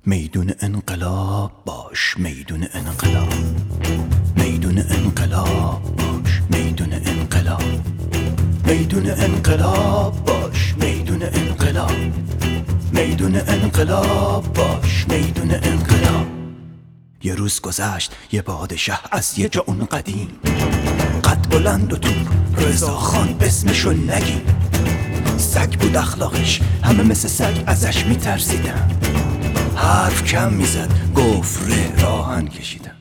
میدون انقلاب باش، میدون انقلاب، میدون انقلاب باش، میدون انقلاب، میدون انقلاب باش، میدون انقلاب، میدون انقلاب باش، میدون انقلاب. یه روز گذشت یه پادشاه از یه جا اون قدیم، قد بلند و تو رضا خان اسمشو نگیم. سگ بود اخلاقش، همه مثل سگ ازش میترسیدن. حرف کم میزد، گفره راهن کشیدن.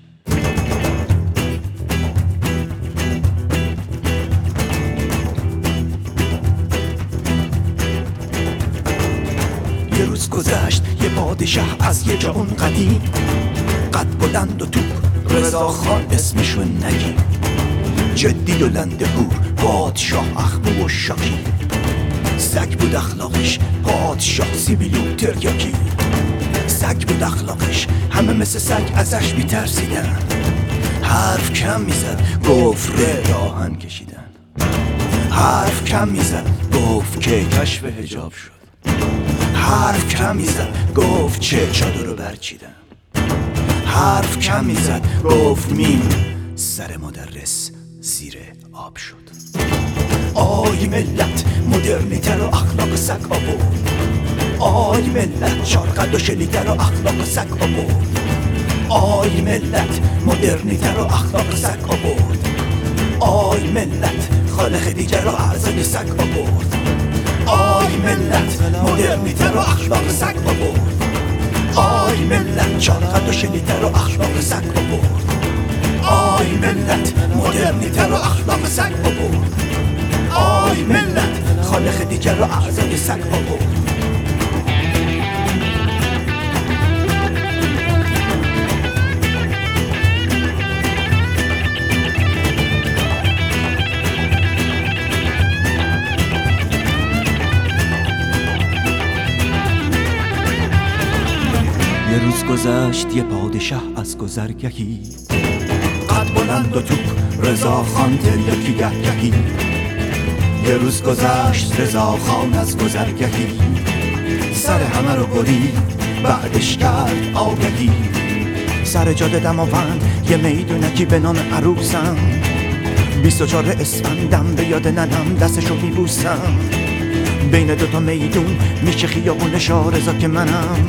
یه روز گذشت یه پادشاه از یه جا اون قدیم، قد بلند و تو رضا خان اسمشو نگیم. جدی و لنده بود پادشاه اخمو و شاکی، سگ بود اخلاقش پادشاه سیبیلو تریاکی. سگ بود اخلاقش، همه مثل سگ ازش میترسیدن. حرف کم میزد، گفره راهن کشیدن. حرف کم میزد، گفت که کشف حجاب شد. حرف کم میزد، گفت چه چادر رو برچیدن. حرف کم میزد، گفت میم سر مدرس زیر آب شد. آی ملت مدرنیتر و اخلاق سگ آورد. آی ملت چارقد و شلیتر و اخلاق سگ آورد. آی ملت مدرنیتر و اخلاق سگ آورد. آی ملت خالق دیگر و اعضای سگ آورد. آی ملت مدرنیتر و اخلاق سگ آورد. آی ملت چارقد و شلیتر و اخلاق سگ آورد. آی ملت مدرنیتر و اخلاق سگ آورد. آی ملت خالق دیگر و اعضای سگ آورد. یه روز گذشت یه پادشاه از گذرگهی، قد بلند و توپ رضا خان تریاکی گهگهی. یه روز گذشت رضا خان از گذرگهی، سر همه رو برید بعدش کرد آگهی. سر جاده دماوند یه میدونکی به نام عروسم، 24 اسفندم به یاد ننم دستشو میبوسم. بین دوتا میدون میشه خیابونش رضا که منم،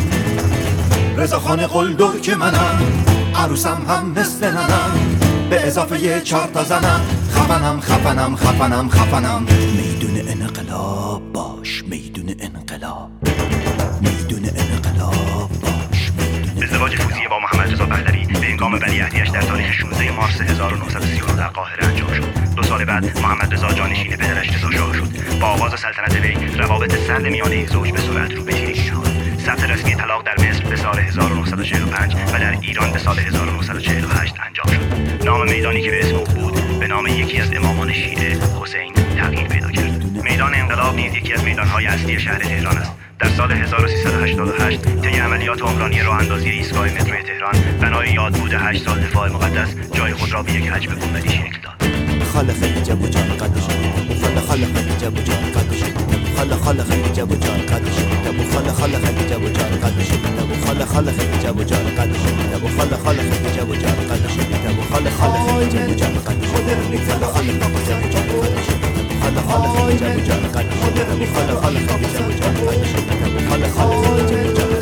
رضا خان قلدر که منم. عروسم هم مثل ننم، به اضافه یه 4 تا زنم. خفنم خفنم خفنم خفنم. میدون انقلاب باش، میدون انقلاب، میدون انقلاب باش، میدون. ازدواج فوزیه با محمد رضا پهلوی به هنگام ولیعهدیش در تاریخ 16 مارس 1939 در قاهره انجام شد. 2 سال بعد محمد رضا جانشین پدرش رضا شاه شد. با آغاز سلطنت وی روابط سرد میانه زوج به سرعت رو به تیری نهاد. ثبت رسمی طلاق در مصر به سال 1945 و در ایران به سال 1948 انجام شد. نام میدانی که به اسم او بود به نام یکی از امامان شیعه حسین تغییر پیدا کرد. میدان انقلاب نیز یکی از میدان‌های اصلی شهر تهران است. در سال 1388 طی عملیات عمرانی راه اندازی ایستگاه متروی تهران بنای یادبود 8 سال دفاع مقدس جای خود را به یک حجم گنبدی شکل داد. خالق حجاب و جان قدش، خالق حجاب و جان قدش، خالق حجاب و جان قدش، خالق حجاب و جان قدش، خالق حجاب و جان قدش، خالق حجاب و جان قدش، خالق حجاب و جان قدش، خالق حجاب و جان قدش، خالق حجاب و جان قدش، خالق حجاب و جان قدش، خالق حجاب و جان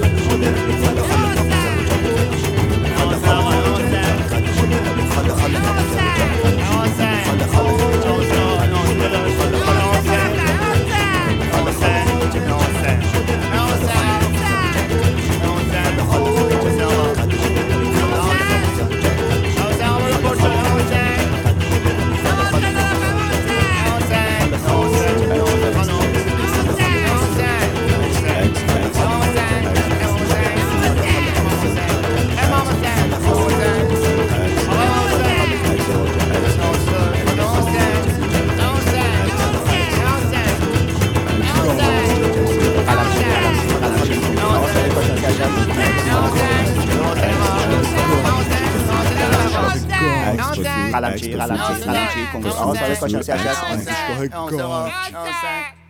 قلمچی کنگره آقا سال کاشانسی هست